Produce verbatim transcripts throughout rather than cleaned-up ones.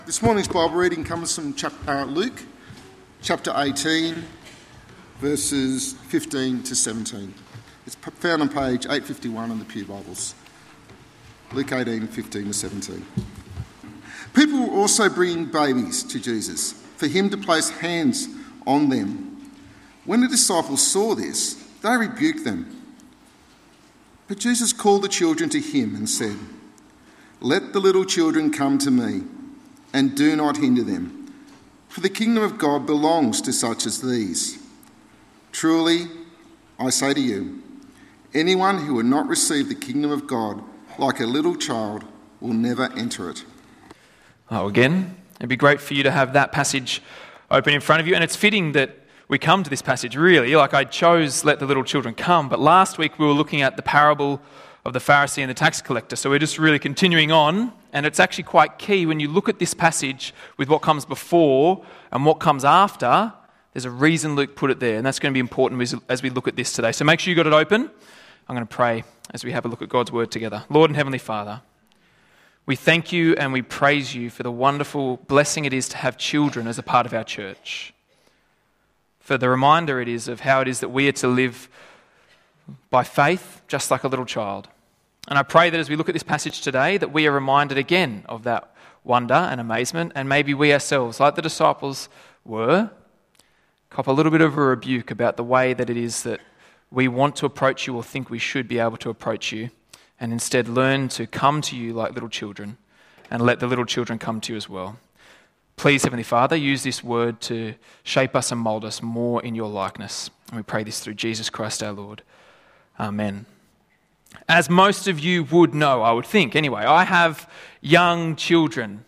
This morning's Bible reading comes from chap- uh, Luke, chapter eighteen, verses fifteen to seventeen. It's p- found on page eight fifty-one in the Pew Bibles. Luke eighteen, fifteen to seventeen. People were also bringing babies to Jesus for him to place hands on them. When the disciples saw this, they rebuked them. But Jesus called the children to him and said, "Let the little children come to me, and do not hinder them, for the kingdom of God belongs to such as these. Truly, I say to you, anyone who will not receive the kingdom of God like a little child will never enter it." Oh, again, it'd be great for you to have that passage open in front of you, and it's fitting that we come to this passage, really. Like, I chose "let the little children come," but last week we were looking at the parable of the Pharisee and the tax collector, so we're just really continuing on, and it's actually quite key when you look at this passage with what comes before and what comes after. There's a reason Luke put it there, and that's going to be important as, as we look at this today. So make sure you got it open. I'm going to pray as we have a look at God's word together. Lord and Heavenly Father, we thank you and we praise you for the wonderful blessing it is to have children as a part of our church, for the reminder it is of how it is that we are to live by faith, just like a little child. And I pray that as we look at this passage today, that we are reminded again of that wonder and amazement, and maybe we ourselves, like the disciples were, cop a little bit of a rebuke about the way that it is that we want to approach you or think we should be able to approach you, and instead learn to come to you like little children, and let the little children come to you as well. Please, Heavenly Father, use this word to shape us and mould us more in your likeness. And we pray this through Jesus Christ our Lord. Amen. As most of you would know, I would think, anyway, I have young children.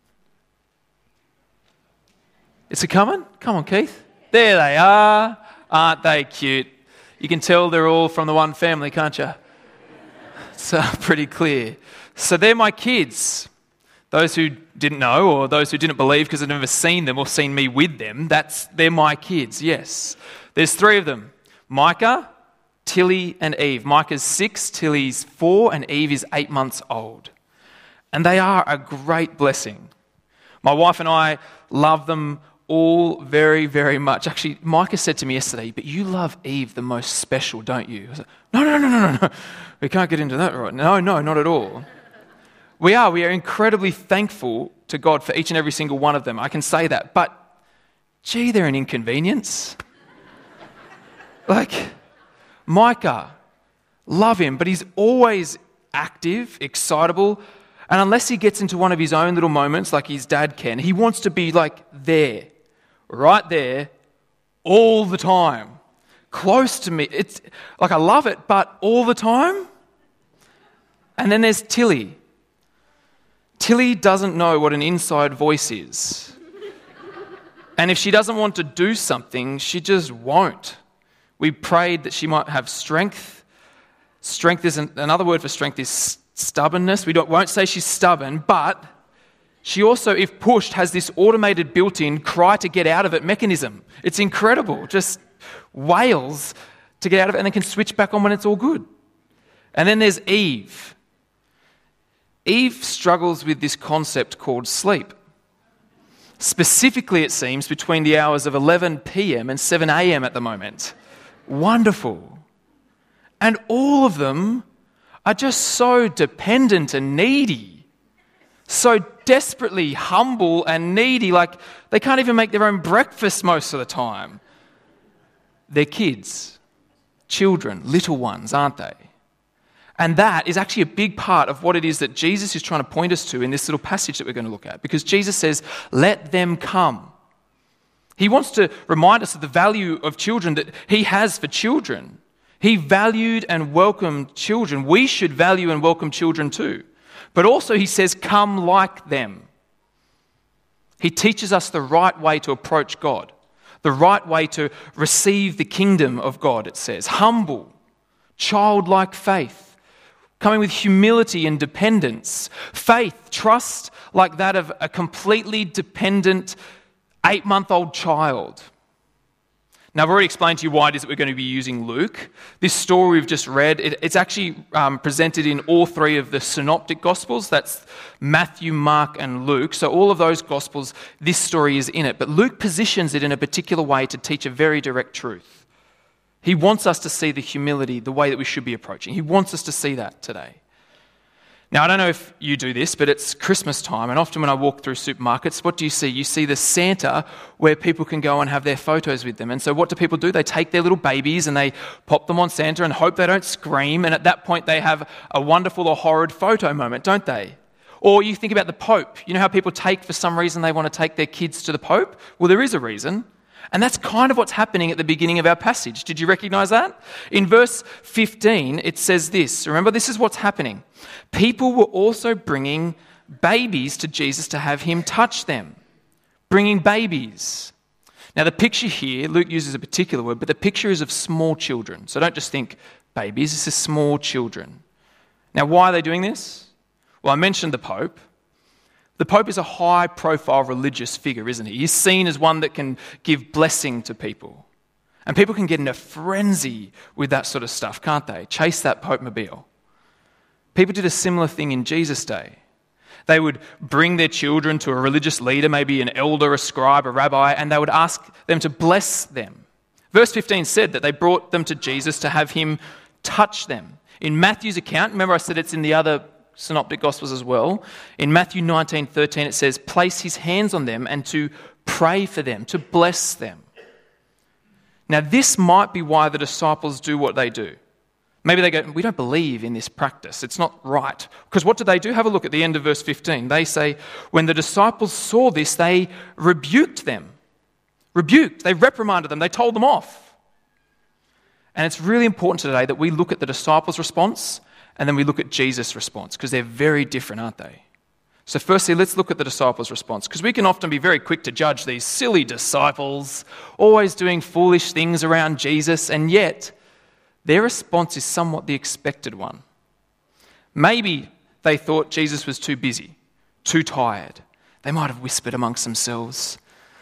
Is it coming? Come on, Keith. There they are. Aren't they cute? You can tell they're all from the one family, can't you? It's uh, pretty clear. So they're my kids. Those who didn't know, or those who didn't believe because they've never seen them or seen me with them, that's they're my kids, yes. There's three of them. Micah, Tilly and Eve. Micah's six, Tilly's four, and Eve is eight months old. And they are a great blessing. My wife and I love them all very, very much. Actually, Micah said to me yesterday, "But you love Eve the most special, don't you?" I was like, no, no, no, no, no, no. We can't get into that right now. No, no, not at all. We are. We are incredibly thankful to God for each and every single one of them. I can say that. But, gee, they're an inconvenience. Like, Micah, love him, but he's always active, excitable, and unless he gets into one of his own little moments like his dad can, he wants to be like there, right there, all the time, close to me. It's like I love it, but all the time. And then there's Tilly. Tilly doesn't know what an inside voice is. And if she doesn't want to do something, she just won't. We prayed that she might have strength. Strength isn't, another word for strength is stubbornness. We don't, won't say she's stubborn, but she also, if pushed, has this automated built-in cry to get out of it mechanism. It's incredible. Just wails to get out of it and then can switch back on when it's all good. And then there's Eve. Eve struggles with this concept called sleep. Specifically, it seems, between the hours of eleven p.m. and seven a.m. at the moment. Wonderful. And all of them are just so dependent and needy, so desperately humble and needy, like they can't even make their own breakfast most of the time. They're kids, children, little ones, aren't they? And that is actually a big part of what it is that Jesus is trying to point us to in this little passage that we're going to look at, because Jesus says, "Let them come." He wants to remind us of the value of children that he has for children. He valued and welcomed children. We should value and welcome children too. But also he says, "Come like them." He teaches us the right way to approach God, the right way to receive the kingdom of God, it says. Humble, childlike faith, coming with humility and dependence. Faith, trust like that of a completely dependent eight-month-old child. Now, I've already explained to you why it is that we're going to be using Luke. This story we've just read, it, it's actually um, presented in all three of the synoptic Gospels. That's Matthew, Mark, and Luke. So all of those Gospels, this story is in it. But Luke positions it in a particular way to teach a very direct truth. He wants us to see the humility, the way that we should be approaching. He wants us to see that today. Now, I don't know if you do this, but it's Christmas time, and often when I walk through supermarkets, what do you see? You see the Santa where people can go and have their photos with them. And so what do people do? They take their little babies and they pop them on Santa and hope they don't scream, and at that point they have a wonderful or horrid photo moment, don't they? Or you think about the Pope. You know how people take, for some reason, they want to take their kids to the Pope? Well, there is a reason. And that's kind of what's happening at the beginning of our passage. Did you recognise that? In verse fifteen, it says this. Remember, this is what's happening. People were also bringing babies to Jesus to have him touch them. Bringing babies. Now, the picture here, Luke uses a particular word, but the picture is of small children. So don't just think babies, this is small children. Now, why are they doing this? Well, I mentioned the Pope. The Pope is a high-profile religious figure, isn't he? He's seen as one that can give blessing to people. And people can get in a frenzy with that sort of stuff, can't they? Chase that Pope-mobile. People did a similar thing in Jesus' day. They would bring their children to a religious leader, maybe an elder, a scribe, a rabbi, and they would ask them to bless them. Verse fifteen said that they brought them to Jesus to have him touch them. In Matthew's account, remember I said it's in the other Synoptic Gospels as well. In Matthew nineteen thirteen, it says, place his hands on them and to pray for them, to bless them. Now, this might be why the disciples do what they do. Maybe they go, we don't believe in this practice. It's not right. Because what do they do? Have a look at the end of verse fifteen. They say, when the disciples saw this, they rebuked them. Rebuked. They reprimanded them. They told them off. And it's really important today that we look at the disciples' response and then we look at Jesus' response, because they're very different, aren't they? So firstly, let's look at the disciples' response, because we can often be very quick to judge these silly disciples, always doing foolish things around Jesus, and yet their response is somewhat the expected one. Maybe they thought Jesus was too busy, too tired. They might have whispered amongst themselves,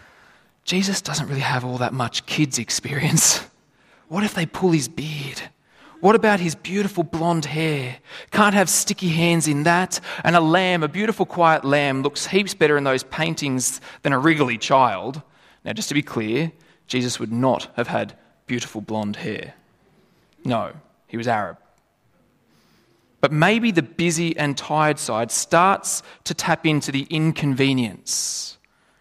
Jesus doesn't really have all that much kids experience. What if they pull his beard? What about his beautiful blonde hair? Can't have sticky hands in that. And a lamb, a beautiful quiet lamb, looks heaps better in those paintings than a wriggly child. Now, just to be clear, Jesus would not have had beautiful blonde hair. No, he was Arab. But maybe the busy and tired side starts to tap into the inconvenience.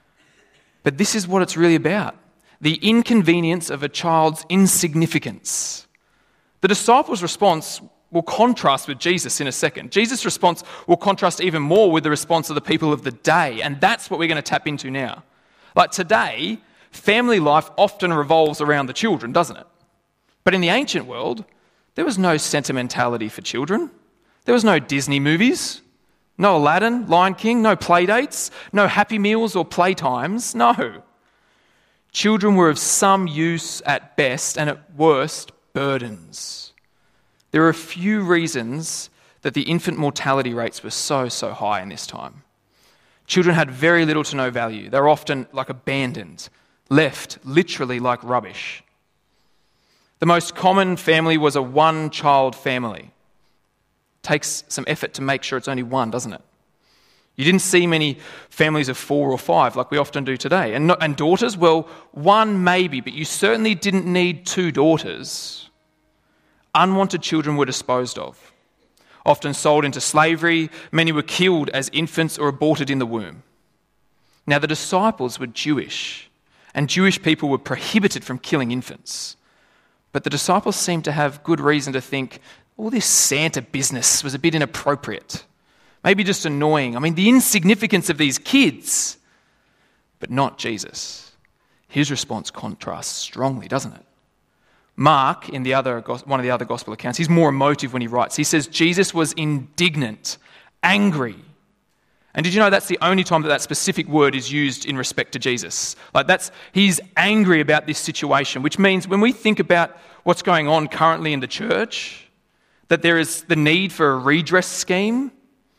But this is what it's really about. The inconvenience of a child's insignificance. The disciples' response will contrast with Jesus in a second. Jesus' response will contrast even more with the response of the people of the day, and that's what we're going to tap into now. Like today, family life often revolves around the children, doesn't it? But in the ancient world, there was no sentimentality for children. There was no Disney movies, no Aladdin, Lion King, no play dates, no Happy Meals or playtimes, no. Children were of some use at best, and at worst, burdens. There are a few reasons that the infant mortality rates were so, so high in this time. Children had very little to no value. They were often like abandoned, left literally like rubbish. The most common family was a one-child family. It takes some effort to make sure it's only one, doesn't it? You didn't see many families of four or five like we often do today. And, not, and daughters, well, one maybe, but you certainly didn't need two daughters. Unwanted children were disposed of, often sold into slavery. Many were killed as infants or aborted in the womb. Now, the disciples were Jewish, and Jewish people were prohibited from killing infants. But the disciples seemed to have good reason to think, all this Santa business was a bit inappropriate. Maybe just annoying. I mean, the insignificance of these kids, but not Jesus. His response contrasts strongly, doesn't it? Mark, in the other one of the other gospel accounts, he's more emotive when he writes. He says Jesus was indignant, angry. And did you know that's the only time that that specific word is used in respect to Jesus? Like that's, he's angry about this situation, which means when we think about what's going on currently in the church, that there is the need for a redress scheme.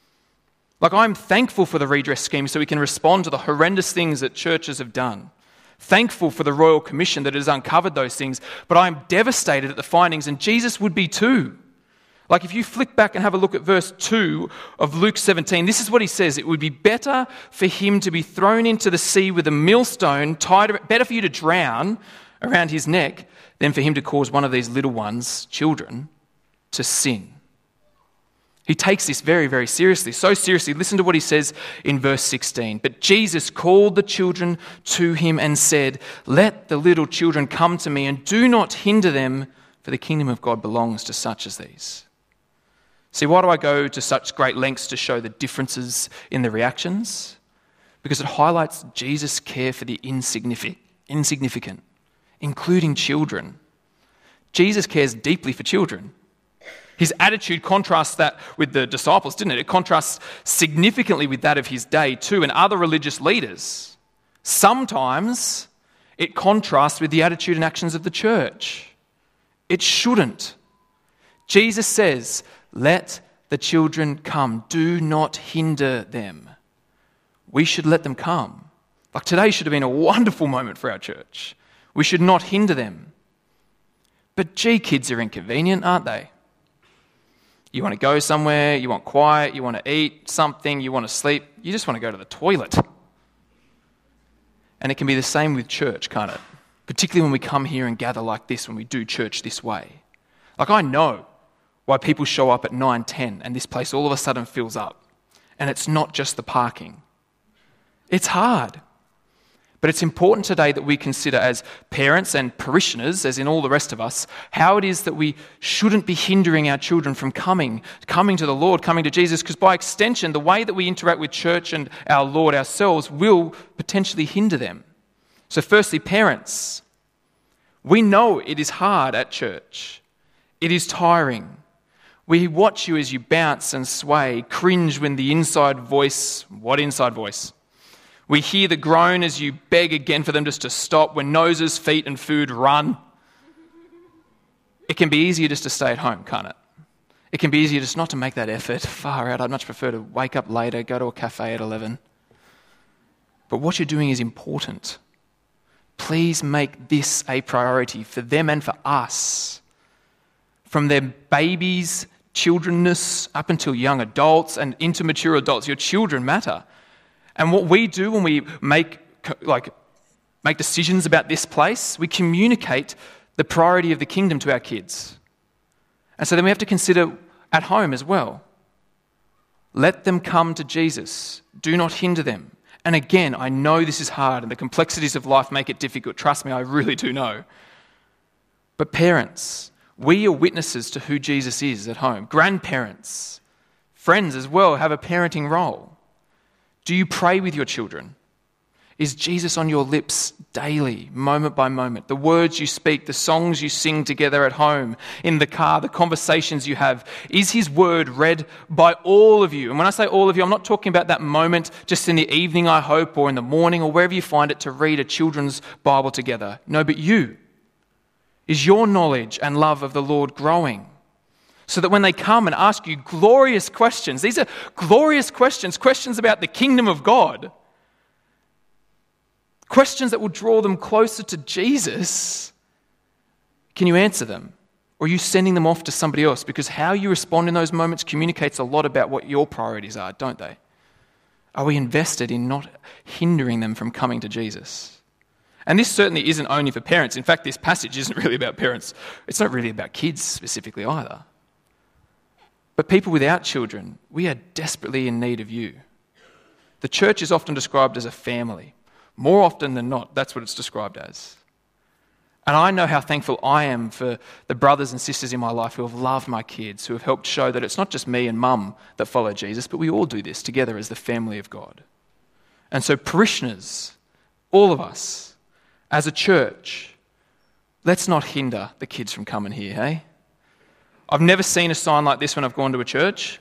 Like I'm thankful for the redress scheme so we can respond to the horrendous things that churches have done. Thankful for the Royal Commission that has uncovered those things, but I'm devastated at the findings, and Jesus would be too. Like if you flick back and have a look at verse two of Luke seventeen, this is what he says. It would be better for him to be thrown into the sea with a millstone, tied, better for you to drown around his neck than for him to cause one of these little ones, children, to sin. He takes this very, very seriously. So seriously, listen to what he says in verse sixteen. But Jesus called the children to him and said, "Let the little children come to me and do not hinder them, for the kingdom of God belongs to such as these." See, why do I go to such great lengths to show the differences in the reactions? Because it highlights Jesus' care for the insignificant, insignificant, including children. Jesus cares deeply for children. His attitude contrasts that with the disciples, didn't it? It contrasts significantly with that of his day too, and other religious leaders. Sometimes it contrasts with the attitude and actions of the church. It shouldn't. Jesus says, "Let the children come. Do not hinder them." We should let them come. Like today should have been a wonderful moment for our church. We should not hinder them. But gee, kids are inconvenient, aren't they? You want to go somewhere, you want quiet, you want to eat something, you want to sleep, you just want to go to the toilet. And it can be the same with church, can't it? Particularly when we come here and gather like this, when we do church this way. Like I know why people show up at nine ten and this place all of a sudden fills up. And it's not just the parking. It's hard. But it's important today that we consider as parents and parishioners, as in all the rest of us, how it is that we shouldn't be hindering our children from coming, coming to the Lord, coming to Jesus, because by extension, the way that we interact with church and our Lord ourselves will potentially hinder them. So firstly, parents, we know it is hard at church. It is tiring. We watch you as you bounce and sway, cringe when the inside voice, what inside voice? We hear the groan as you beg again for them just to stop when noses, feet and food run. It can be easier just to stay at home, can't it? It can be easier just not to make that effort. Far out, I'd much prefer to wake up later, go to a cafe at eleven. But what you're doing is important. Please make this a priority for them and for us. From their babies, childrenness, up until young adults and into mature adults, your children matter. And what we do when we make like make decisions about this place, we communicate the priority of the kingdom to our kids. And so then we have to consider at home as well. Let them come to Jesus. Do not hinder them. And again, I know this is hard and the complexities of life make it difficult. Trust me, I really do know. But parents, we are witnesses to who Jesus is at home. Grandparents, friends as well have a parenting role. Do you pray with your children? Is Jesus on your lips daily, moment by moment? The words you speak, the songs you sing together at home, in the car, the conversations you have. Is his word read by all of you? And when I say all of you, I'm not talking about that moment just in the evening, I hope, or in the morning, or wherever you find it to read a children's Bible together. No, but you. Is your knowledge and love of the Lord growing? So that when they come and ask you glorious questions, these are glorious questions, questions about the kingdom of God, questions that will draw them closer to Jesus, can you answer them? Or are you sending them off to somebody else? Because how you respond in those moments communicates a lot about what your priorities are, don't they? Are we invested in not hindering them from coming to Jesus? And this certainly isn't only for parents. In fact, this passage isn't really about parents. It's not really about kids specifically either. But people without children, we are desperately in need of you. The church is often described as a family. More often than not, that's what it's described as. And I know how thankful I am for the brothers and sisters in my life who have loved my kids, who have helped show that it's not just me and mum that follow Jesus, but we all do this together as the family of God. And so parishioners, all of us, as a church, let's not hinder the kids from coming here, hey? I've never seen a sign like this when I've gone to a church.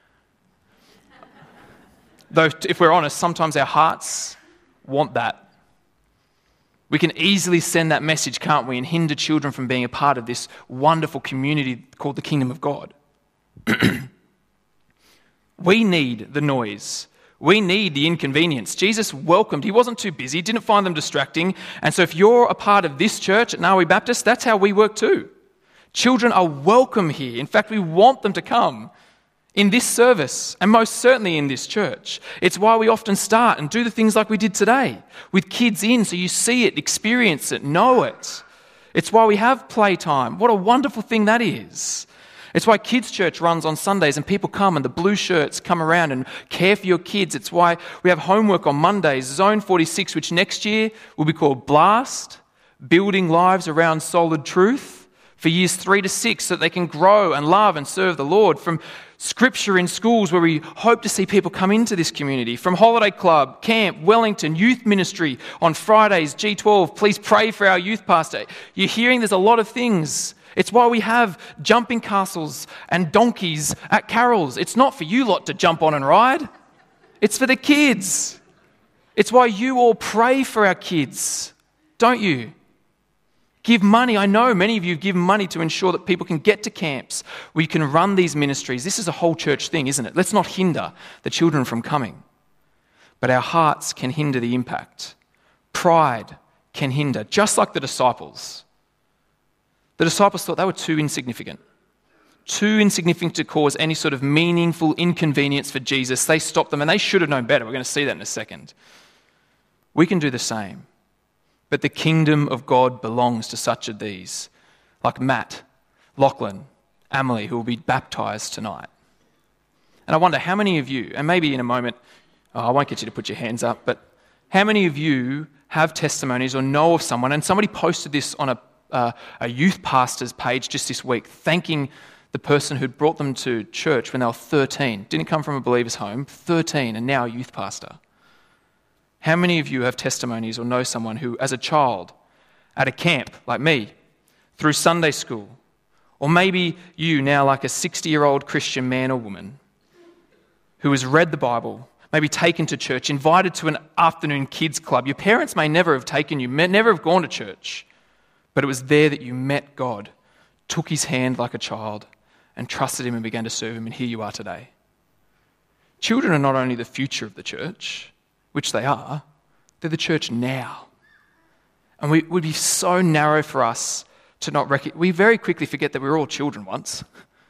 Though, if we're honest, sometimes our hearts want that. We can easily send that message, can't we, and hinder children from being a part of this wonderful community called the kingdom of God. We need the noise. We need the inconvenience. Jesus welcomed. He wasn't too busy, didn't find them distracting. And so if you're a part of this church at Narwee Baptist, that's how we work too. Children are welcome here. In fact, we want them to come in this service and most certainly in this church. It's why we often start and do the things like we did today with kids in, so you see it, experience it, know it. It's why we have playtime. What a wonderful thing that is. It's why Kids Church runs on Sundays and people come and the blue shirts come around and care for your kids. It's why we have homework on Mondays, Zone forty-six, which next year will be called Blast, Building Lives Around Solid Truth, for years three to six, so that they can grow and love and serve the Lord. From Scripture in schools, where we hope to see people come into this community. From Holiday Club, Camp, Wellington, Youth Ministry on Fridays, G twelve. Please pray for our youth pastor. You're hearing there's a lot of things. It's why we have jumping castles and donkeys at carols. It's not for you lot to jump on and ride. It's for the kids. It's why you all pray for our kids, don't you? Give money. I know many of you give money to ensure that people can get to camps where you can run these ministries. This is a whole church thing, isn't it? Let's not hinder the children from coming. But our hearts can hinder the impact. Pride can hinder, just like the disciples. The disciples thought they were too insignificant. Too insignificant to cause any sort of meaningful inconvenience for Jesus. They stopped them, and they should have known better. We're going to see that in a second. We can do the same. But the kingdom of God belongs to such as these, like Matt, Lachlan, Emily, who will be baptised tonight. And I wonder how many of you, and maybe in a moment, oh, I won't get you to put your hands up, but how many of you have testimonies or know of someone, and somebody posted this on a, uh, a youth pastor's page just this week, thanking the person who'd brought them to church when they were thirteen, didn't come from a believer's home, thirteen, and now a youth pastor. How many of you have testimonies or know someone who, as a child, at a camp like me, through Sunday school, or maybe you now like a sixty-year-old Christian man or woman who has read the Bible, maybe taken to church, invited to an afternoon kids club. Your parents may never have taken you, may never have gone to church, but it was there that you met God, took his hand like a child, and trusted him and began to serve him, and here you are today. Children are not only the future of the church, which they are, they're the church now. And we, it would be so narrow for us to not recognize. We very quickly forget that we were all children once.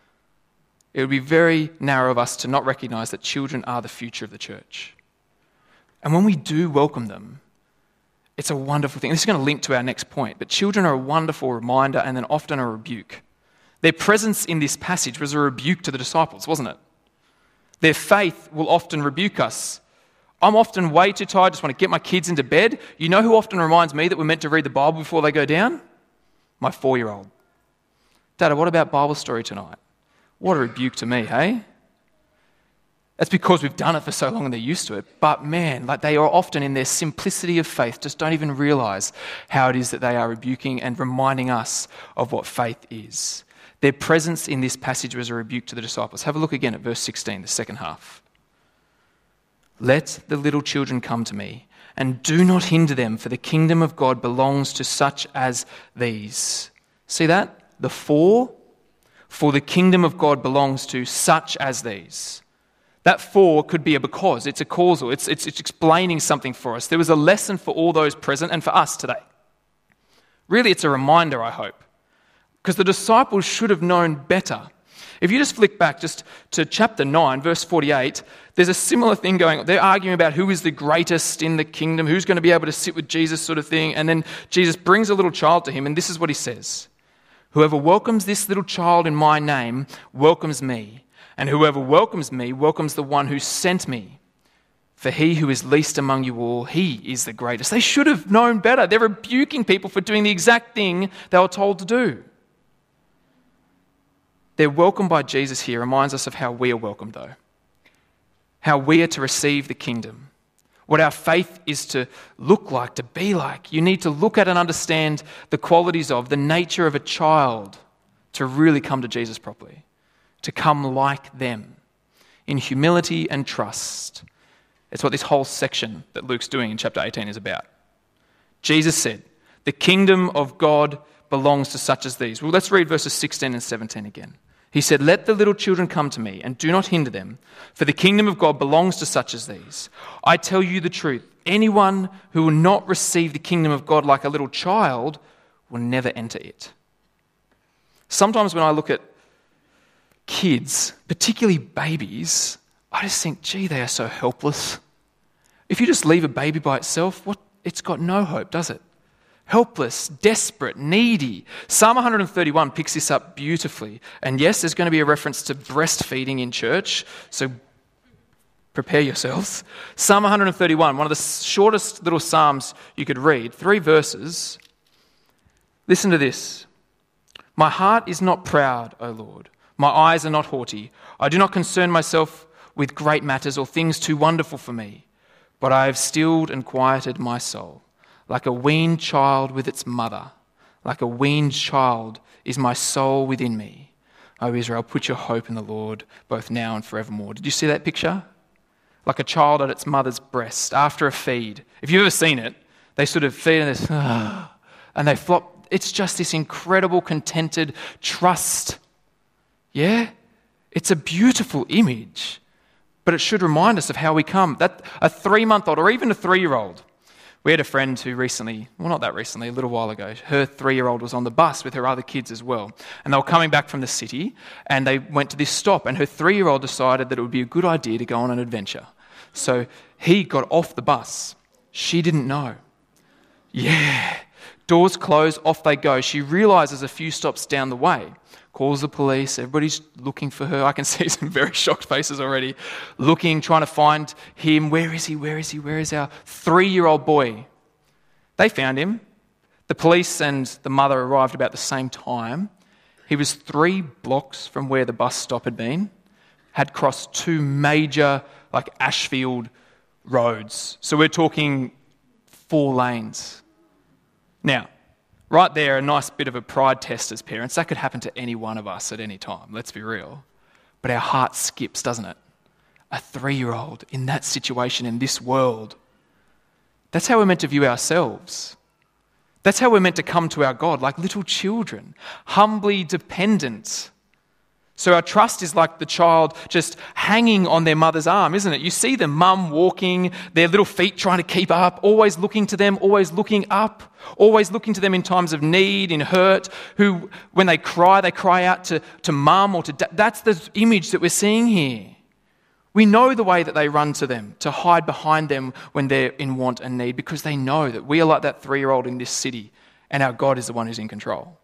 It would be very narrow of us to not recognise that children are the future of the church. And when we do welcome them, it's a wonderful thing. This is going to link to our next point, but children are a wonderful reminder and then often a rebuke. Their presence in this passage was a rebuke to the disciples, wasn't it? Their faith will often rebuke us. I'm often way too tired, just want to get my kids into bed. You know who often reminds me that we're meant to read the Bible before they go down? My four-year-old. Dad, what about Bible story tonight? What a rebuke to me, hey? That's because we've done it for so long and they're used to it. But man, like they are often in their simplicity of faith, just don't even realise how it is that they are rebuking and reminding us of what faith is. Their presence in this passage was a rebuke to the disciples. Have a look again at verse sixteen, the second half. Let the little children come to me, and do not hinder them, for the kingdom of God belongs to such as these. See that? The for, for the kingdom of God belongs to such as these. That for could be a because. It's a causal. It's, it's, it's explaining something for us. There was a lesson for all those present and for us today. Really, it's a reminder, I hope. Because the disciples should have known better. If you just flick back just to chapter nine, verse forty-eight, there's a similar thing going on. They're arguing about who is the greatest in the kingdom, who's going to be able to sit with Jesus sort of thing. And then Jesus brings a little child to him, and this is what he says. Whoever welcomes this little child in my name welcomes me. And whoever welcomes me welcomes the one who sent me. For he who is least among you all, he is the greatest. They should have known better. They're rebuking people for doing the exact thing they were told to do. Their welcome by Jesus here reminds us of how we are welcomed, though. How we are to receive the kingdom. What our faith is to look like, to be like. You need to look at and understand the qualities of, the nature of a child to really come to Jesus properly. To come like them in humility and trust. It's what this whole section that Luke's doing in chapter eighteen is about. Jesus said, the kingdom of God belongs to such as these. Well, let's read verses sixteen and seventeen again. He said, "Let the little children come to me, and do not hinder them, for the kingdom of God belongs to such as these. I tell you the truth, anyone who will not receive the kingdom of God like a little child will never enter it." Sometimes when I look at kids, particularly babies, I just think, gee, they are so helpless. If you just leave a baby by itself, what? It's got no hope, does it? Helpless, desperate, needy. Psalm one thirty-one picks this up beautifully. And yes, there's going to be a reference to breastfeeding in church, so prepare yourselves. Psalm one thirty-one, one of the shortest little psalms you could read, three verses. Listen to this. "My heart is not proud, O Lord. My eyes are not haughty. I do not concern myself with great matters or things too wonderful for me, but I have stilled and quieted my soul. Like a weaned child with its mother, like a weaned child is my soul within me. O Israel, put your hope in the Lord, both now and forevermore." Did you see that picture? Like a child at its mother's breast after a feed. If you've ever seen it, they sort of feed and this, and they flop. It's just this incredible, contented trust. Yeah? It's a beautiful image, but it should remind us of how we come. That a three-month-old or even a three-year-old. We had a friend who recently, well not that recently, a little while ago, her three-year-old was on the bus with her other kids as well. And they were coming back from the city and they went to this stop and her three-year-old decided that it would be a good idea to go on an adventure. So he got off the bus. She didn't know. Yeah. Doors close, off they go. She realises a few stops down the way. Calls the police, everybody's looking for her. I can see some very shocked faces already. Looking, trying to find him. Where is he? Where is he? Where is our three-year-old boy? They found him. The police and the mother arrived about the same time. He was three blocks from where the bus stop had been. Had crossed two major, like Ashfield roads. So we're talking four lanes. Now, right there, a nice bit of a pride test as parents. That could happen to any one of us at any time, let's be real. But our heart skips, doesn't it? A three-year-old in that situation in this world. That's how we're meant to view ourselves. That's how we're meant to come to our God, like little children, humbly dependent. So our trust is like the child just hanging on their mother's arm, isn't it? You see the mum walking, their little feet trying to keep up, always looking to them, always looking up, always looking to them in times of need, in hurt, who, when they cry, they cry out to, to mum or to dad. That's the image that we're seeing here. We know the way that they run to them, to hide behind them when they're in want and need, because they know that we are like that three-year-old in this city and our God is the one who's in control.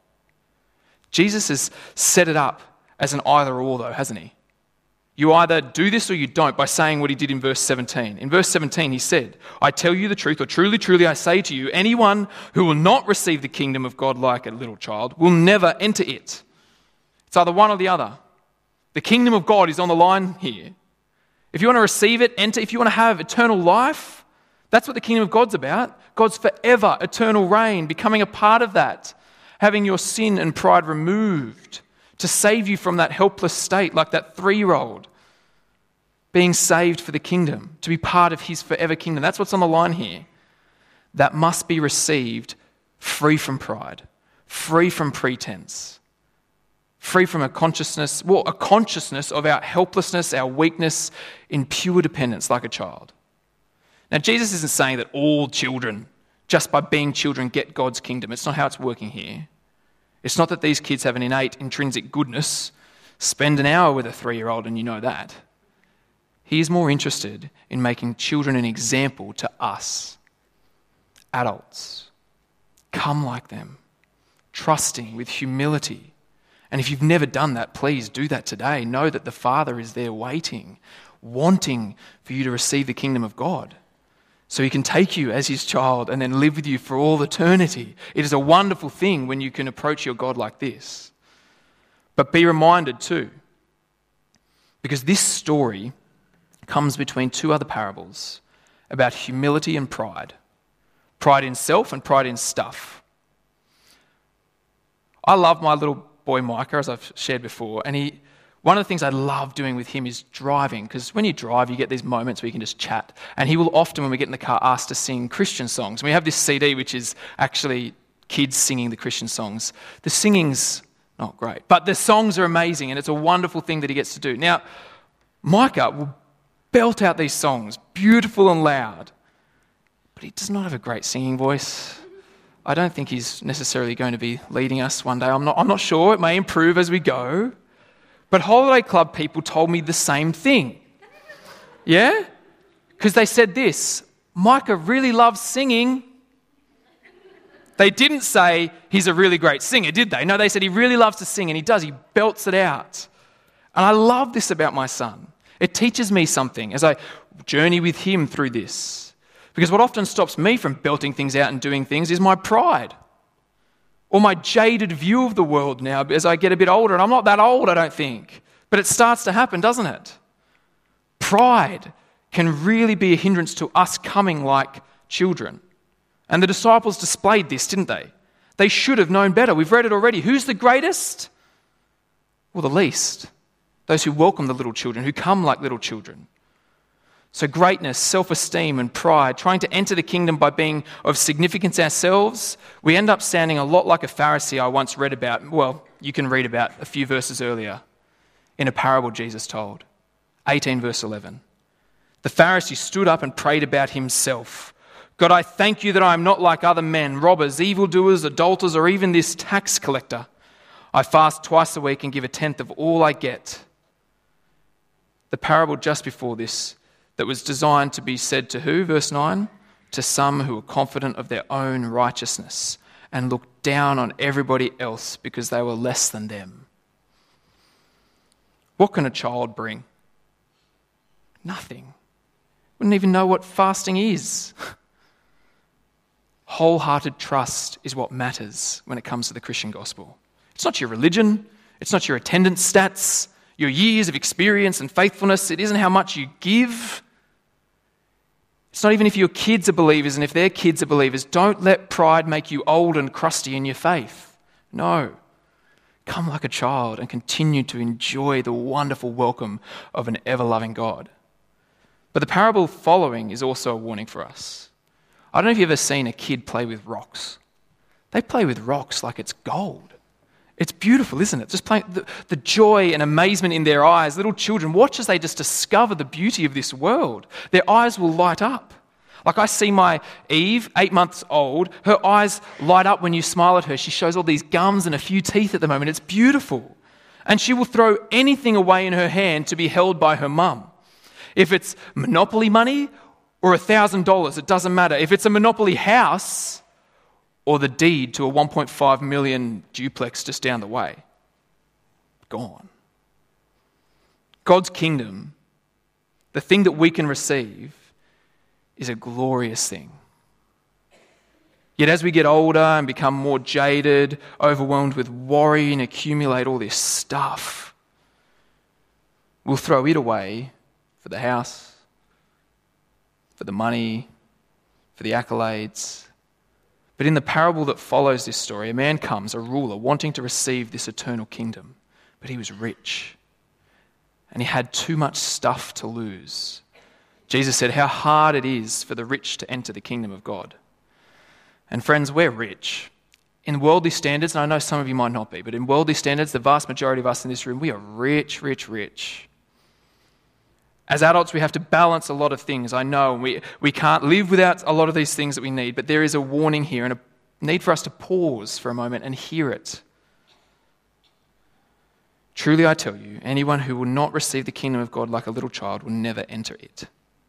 Jesus has set it up as an either or though, hasn't he? You either do this or you don't by saying what he did in verse seventeen. In verse seventeen he said, "I tell you the truth, or truly, truly I say to you, anyone who will not receive the kingdom of God like a little child will never enter it." It's either one or the other. The kingdom of God is on the line here. If you want to receive it, enter. If you want to have eternal life, that's what the kingdom of God's about. God's forever eternal reign, becoming a part of that, having your sin and pride removed, to save you from that helpless state like that three-year-old, being saved for the kingdom, to be part of his forever kingdom. That's what's on the line here. That must be received free from pride, free from pretense, free from a consciousness, well, a consciousness of our helplessness, our weakness, in pure dependence like a child. Now, Jesus isn't saying that all children, just by being children, get God's kingdom. It's not how it's working here. It's not that these kids have an innate intrinsic goodness. Spend an hour with a three-year-old and you know that. He is more interested in making children an example to us, adults. Come like them, trusting with humility. And if you've never done that, please do that today. Know that the Father is there waiting, wanting for you to receive the kingdom of God, so he can take you as his child and then live with you for all eternity. It is a wonderful thing when you can approach your God like this. But be reminded too, because this story comes between two other parables about humility and pride. Pride in self and pride in stuff. I love my little boy Micah, as I've shared before, and he one of the things I love doing with him is driving, because when you drive, you get these moments where you can just chat. And he will often, when we get in the car, ask to sing Christian songs. And we have this C D, which is actually kids singing the Christian songs. The singing's not great. But the songs are amazing, and it's a wonderful thing that he gets to do. Now, Micah will belt out these songs, beautiful and loud, but he does not have a great singing voice. I don't think he's necessarily going to be leading us one day. I'm not, I'm not sure. It may improve as we go. But Holiday Club people told me the same thing. Yeah? Because they said this, Micah really loves singing. They didn't say he's a really great singer, did they? No, they said he really loves to sing, and he does. He belts it out. And I love this about my son. It teaches me something as I journey with him through this. Because what often stops me from belting things out and doing things is my pride or my jaded view of the world now as I get a bit older. And I'm not that old, I don't think. But it starts to happen, doesn't it? Pride can really be a hindrance to us coming like children. And the disciples displayed this, didn't they? They should have known better. We've read it already. Who's the greatest? Well, the least. Those who welcome the little children, who come like little children. So greatness, self-esteem and pride, trying to enter the kingdom by being of significance ourselves, we end up sounding a lot like a Pharisee I once read about. Well, you can read about a few verses earlier in a parable Jesus told. eighteen verse eleven. The Pharisee stood up and prayed about himself. God, I thank you that I am not like other men, robbers, evildoers, adulterers, or even this tax collector. I fast twice a week and give a tenth of all I get. The parable just before this that was designed to be said to who? Verse nine, to some who are confident of their own righteousness and look down on everybody else because they were less than them. What can a child bring? Nothing. Wouldn't even know what fasting is. Wholehearted trust is what matters when it comes to the Christian gospel. It's not your religion. It's not your attendance stats, your years of experience and faithfulness. It isn't how much you give. It's not even if your kids are believers and if their kids are believers. Don't let pride make you old and crusty in your faith. No. Come like a child and continue to enjoy the wonderful welcome of an ever-loving God. But the parable following is also a warning for us. I don't know if you've ever seen a kid play with rocks. They play with rocks like it's gold. It's beautiful, isn't it? Just playing the, the joy and amazement in their eyes. Little children, watch as they just discover the beauty of this world. Their eyes will light up. Like I see my Eve, eight months old, her eyes light up when you smile at her. She shows all these gums and a few teeth at the moment. It's beautiful. And she will throw anything away in her hand to be held by her mum. If it's Monopoly money or one thousand dollars, it doesn't matter. If it's a Monopoly house or the deed to a one point five million duplex just down the way, gone. God's kingdom, the thing that we can receive, is a glorious thing. Yet as we get older and become more jaded, overwhelmed with worry and accumulate all this stuff, we'll throw it away for the house, for the money, for the accolades. But in the parable that follows this story, a man comes, a ruler, wanting to receive this eternal kingdom. But he was rich, and he had too much stuff to lose. Jesus said how hard it is for the rich to enter the kingdom of God. And friends, we're rich. In worldly standards, and I know some of you might not be, but in worldly standards, the vast majority of us in this room, we are rich, rich, rich. As adults, we have to balance a lot of things, I know. We, we can't live without a lot of these things that we need, but there is a warning here and a need for us to pause for a moment and hear it. Truly, I tell you, anyone who will not receive the kingdom of God like a little child will never enter it.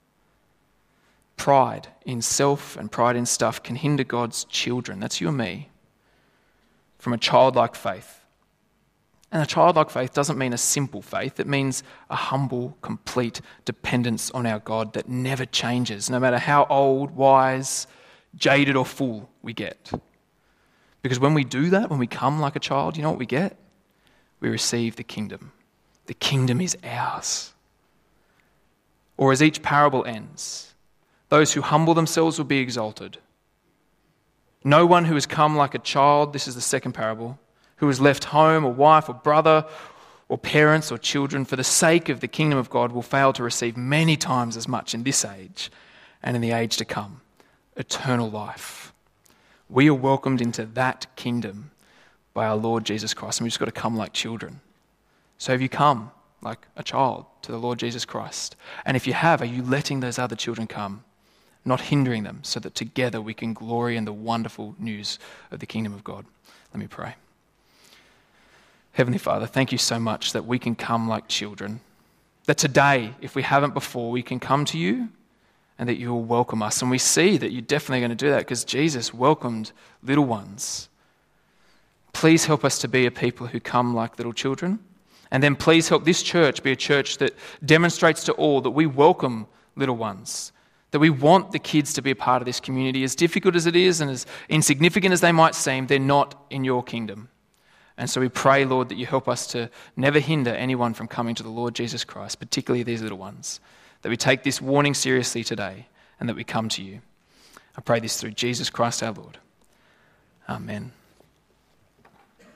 Pride in self and pride in stuff can hinder God's children, that's you and me, from a childlike faith. And a childlike faith doesn't mean a simple faith. It means a humble, complete dependence on our God that never changes, no matter how old, wise, jaded or fool we get. Because when we do that, when we come like a child, you know what we get? We receive the kingdom. The kingdom is ours. Or as each parable ends, those who humble themselves will be exalted. No one who has come like a child, this is the second parable, who has left home or wife or brother or parents or children for the sake of the kingdom of God will fail to receive many times as much in this age and in the age to come, eternal life. We are welcomed into that kingdom by our Lord Jesus Christ, and we've just got to come like children. So have you come like a child to the Lord Jesus Christ? And if you have, are you letting those other children come, not hindering them, so that together we can glory in the wonderful news of the kingdom of God? Let me pray. Heavenly Father, thank you so much that we can come like children. That today, if we haven't before, we can come to you and that you will welcome us. And we see that you're definitely going to do that because Jesus welcomed little ones. Please help us to be a people who come like little children. And then please help this church be a church that demonstrates to all that we welcome little ones, that we want the kids to be a part of this community. As difficult as it is and as insignificant as they might seem, they're not in your kingdom. And so we pray, Lord, that you help us to never hinder anyone from coming to the Lord Jesus Christ, particularly these little ones, that we take this warning seriously today and that we come to you. I pray this through Jesus Christ our Lord. Amen.